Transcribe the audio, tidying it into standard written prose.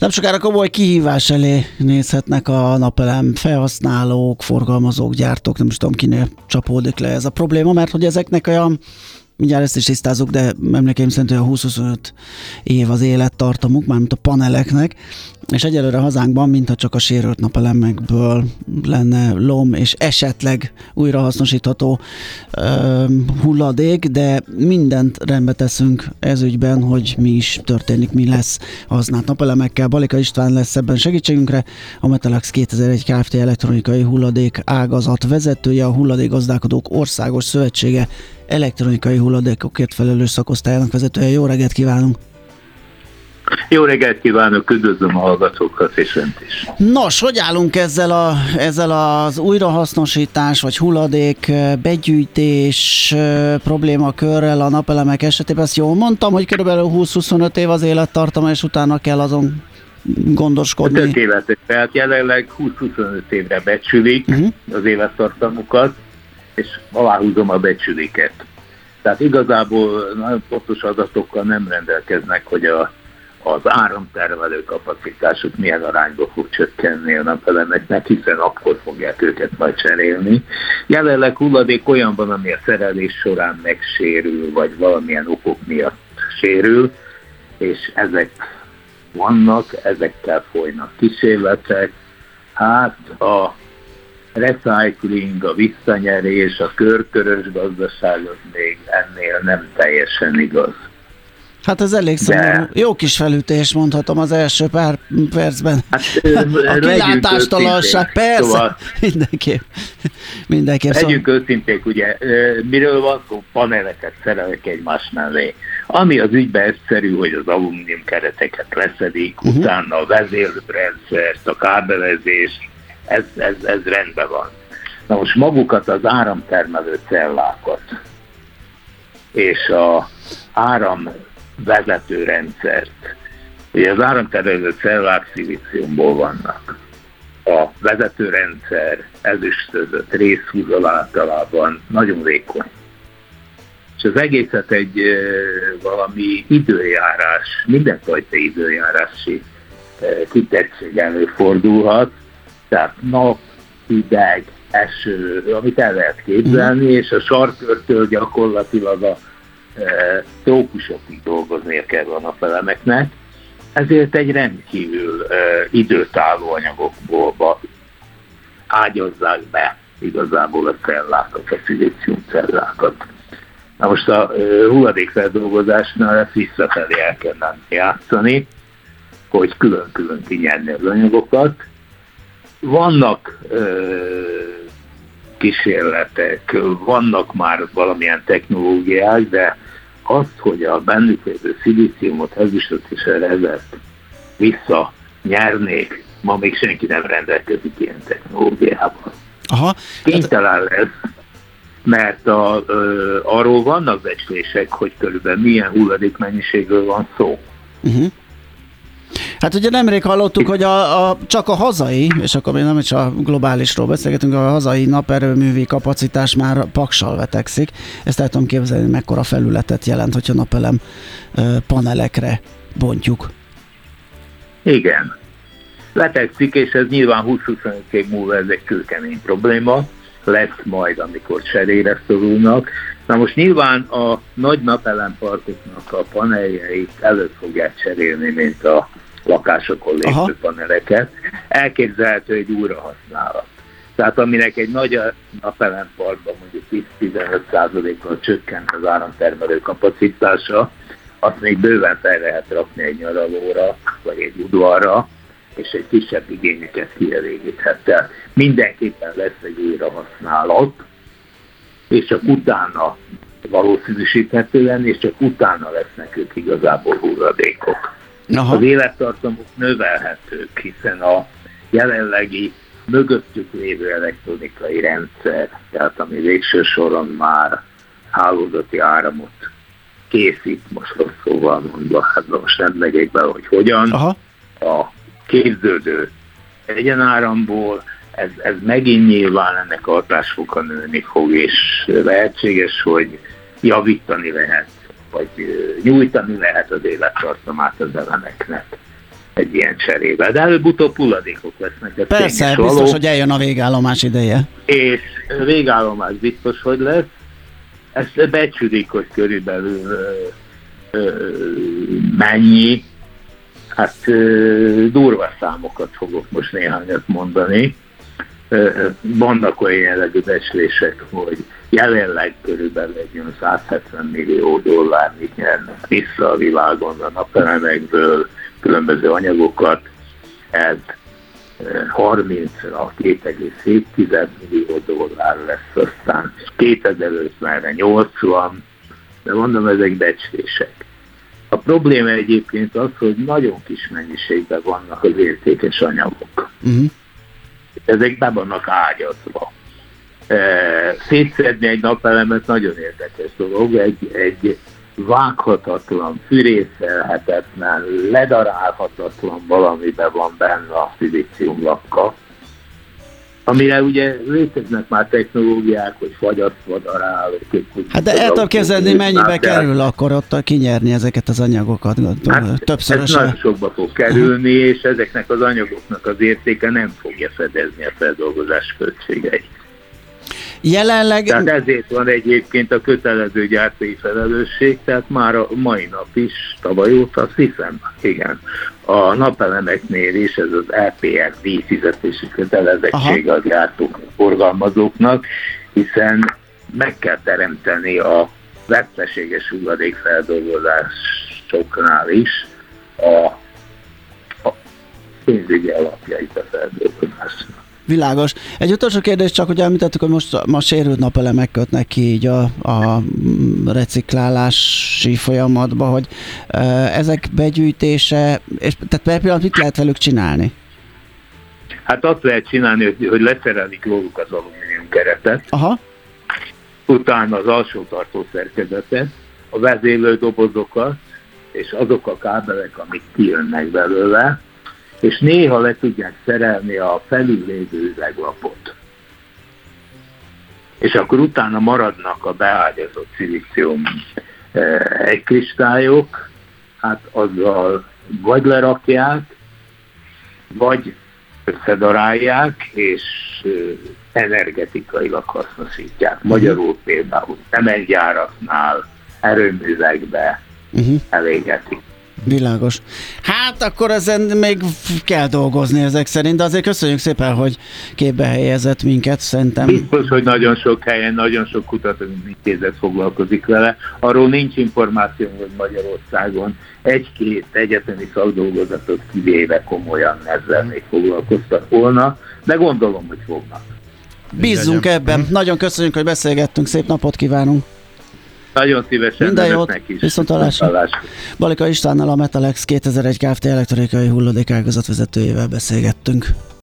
Nem sokára komoly kihívás elé nézhetnek a napelem felhasználók, forgalmazók, gyártók, nem is tudom kinél csapódik le ez a probléma, mert hogy ezeknek olyan, mindjárt ezt is tisztázunk, de emlékeim szerint olyan 20-25 év az élettartamuk, mármint a paneleknek, és egyelőre hazánkban, mintha csak a sérült napelemekből lenne lom, és esetleg újrahasznosítható hulladék, de mindent rendbe teszünk ez ügyben, hogy mi is történik, mi lesz a használt napelemekkel. Balika István lesz ebben segítségünkre, a Metalax 2001 Kft. Elektronikai hulladék ágazat vezetője, a Hulladékgazdálkodók Országos Szövetsége elektronikai hulladékokért felelős szakosztályának vezetője. Jó reggelt kívánunk! Jó reggelt kívánok, üdvözlöm a hallgatókat és önt is. Nos, hogy állunk ezzel az újrahasznosítás vagy hulladék begyűjtés problémakörrel a napelemek esetében? Ezt jól mondtam, hogy körülbelül 20-25 év az élettartama, és utána kell azon gondoskodni. Tökéletes, tehát jelenleg 20-25 évre becsülik az élettartamukat, és aláhúzom a becsüliket. Tehát igazából nagyon pontos adatokkal nem rendelkeznek, hogy az áramtermelő kapacitásuk milyen arányba fog csökkenni a napelemeknek, hiszen akkor fogják őket majd cserélni. Jelenleg hulladék olyan van, ami a szerelés során megsérül, vagy valamilyen okok miatt sérül, és ezek vannak, ezekkel folynak kísérletek. Hát a recycling, a visszanyerés, a körkörös gazdaság az még ennél nem teljesen igaz. Hát ez elég szomorú. Jó kis felütés, mondhatom az első pár percben. Hát, a kilátástalanság, persze, szóval, mindenképp. Legyünk őszinték, ugye, miről van szó? Paneleket szerelek egymás mellé. Ami az ügyben egyszerű, hogy az alumínium kereteket leszedik, utána a vezérlőrendszert, a kábelezést, ez rendben van. Na most magukat az áramtermelő cellákat és a áramvezető rendszert, ugye az áramtermelő cellák szilíciumból vannak. A vezetőrendszer ezüstözött részhúzal általában nagyon vékony. És az egészet egy valami időjárás, mindenfajta időjárási kitettség előfordulhat, tehát nap, hideg, eső, amit el lehet képzelni, és a sarkörtől gyakorlatilag a trópusokig dolgoznia kell a napelemeknek, ezért egy rendkívül időtálló anyagokból ágyazzák be igazából a cellákat, a szilícium cellákat. Na most a hulladékfeldolgozásnál ezt visszafelé el kell játszani, hogy külön-külön kinyerni az anyagokat. Vannak kísérletek, vannak már valamilyen technológiák, de azt, hogy a bennük lévő szilíciumot, ezüstöt és rezet visszanyernék, ma még senki nem rendelkezik ilyen technológiával. Aha. Kénytelen lesz, mert arról vannak becslések, hogy körülbelül milyen hulladékmennyiségről van szó. Hát ugye nemrég hallottuk, hogy csak a hazai, és akkor még nem is a globálisról beszélgetünk, a hazai naperőművi kapacitás már paksal vetekszik. Ezt el tudom képzelni, mekkora felületet jelent, hogyha napelem panelekre bontjuk. Igen. Vetekszik, és ez nyilván 20-25 év múlva ez egy kőkemény probléma. Lesz majd, amikor cserére szorulnak. Na most nyilván a nagy napelemparkoknak a paneljeit előtt fogják cserélni, mint a lakásokon lévő paneleket. Elképzelhető egy újrahasználat. Tehát aminek egy nagy napelemparkban mondjuk 10-15%-kal csökkent az áramtermelő kapacitása, azt még bőven fel lehet rakni egy nyaralóra, vagy egy udvarra, és egy kisebb igényeket kielégíthet. Tehát mindenképpen lesz egy újrahasználat, és csak utána valószínűsíthetően, és csak utána lesznek ők igazából hulladékok. Az élettartamuk növelhetők, hiszen a jelenlegi mögöttük lévő elektronikai rendszer, tehát ami végső soron már hálózati áramot készít, most rossz szóval mondva, hát most nem megyek be, hogy hogyan, a képződő egyenáramból, ez megint nyilván ennek a hatásfoka nőni fog, és lehetséges, hogy javítani lehet, vagy nyújtani lehet az élettartamát az elemeknek. egy ilyen cserébe. De előbb-utóbb hulladékok lesznek. Persze, biztos, hogy eljön a végállomás ideje. És végállomás biztos, hogy lesz. Ezt becsülik, hogy körülbelül mennyi. Hát durva számokat fogok most néhányat mondani. Vannak olyan jellegű becslések, hogy jelenleg körülbelül egy 170 millió dollárnyit nyernek vissza a világon a napelemekből, különböző anyagokat. Ez 30-ra 2,7 millió dollár lesz, aztán 2050-re 80, de mondom, ezek becslések. A probléma egyébként az, hogy nagyon kis mennyiségben vannak az értékes anyagok. Ezek be vannak ágyazva. Szétszedni egy napelemet nagyon érdekes dolog, egy vághatatlan, fűrészelhetetlen, ledarálhatatlan valamiben van benne a szilíciumlapka, amire ugye léteznek már technológiák, hogy fagyasztva darálok. Hát de el tudom képzelni, mennyibe kerül akkor ott kinyerni ezeket az anyagokat? Hát többszörösen. Ez nagyon sokba fog kerülni, és ezeknek az anyagoknak az értéke nem fogja fedezni a feldolgozás költségeit. Jelenleg... Tehát ezért van egyébként a kötelező gyártói felelősség, tehát már a mai nap is, tavaly óta, azt hiszem, igen, a napelemeknél is ez az EPR díjfizetési kötelezettség a gyártók, forgalmazóknak, hiszen meg kell teremteni a veszteséges hulladékfeldolgozásoknál is a pénzügyi alapjait a feldolgozásnak. Világos. Egy utolsó kérdés csak, hogy említettük, hogy most sérült napelemek kötnek ki így a reciklálási folyamatba, hogy ezek begyűjtése, és tehát per pillanat mit lehet velük csinálni? Hát azt lehet csinálni, hogy leszerelik róluk az alumínium keretet, utána az alsó tartó szerkezetet, a vezérlő dobozokat, és azok a kábelek, amik kijönnek belőle, és néha le tudják szerelni a felüllévő üveglapot. És akkor utána maradnak a beágyazott szilícium egykristályok, hát azzal vagy lerakják, vagy összedarálják, és energetikailag hasznosítják. Magyarul például szemegyáraknál, erőművekbe elégetik. Világos. Hát akkor ezen még kell dolgozni ezek szerint, de azért köszönjük szépen, hogy képbe helyezett minket, szerintem. Biztos, hogy nagyon sok helyen, nagyon sok kutatóintézet foglalkozik vele. Arról nincs információ, hogy Magyarországon egy-két egyetemi szakdolgozatot kivéve komolyan ezzel még foglalkoztak volna, de gondolom, hogy fognak. Bízzunk ebben. Nagyon köszönjük, hogy beszélgettünk, szép napot kívánunk. Nagyon szívesen. Minden jót, viszontlátásra. Balika Istvánnal, a Metalex 2001 Kft. Elektronikai hulladékágazat vezetőjével beszélgettünk.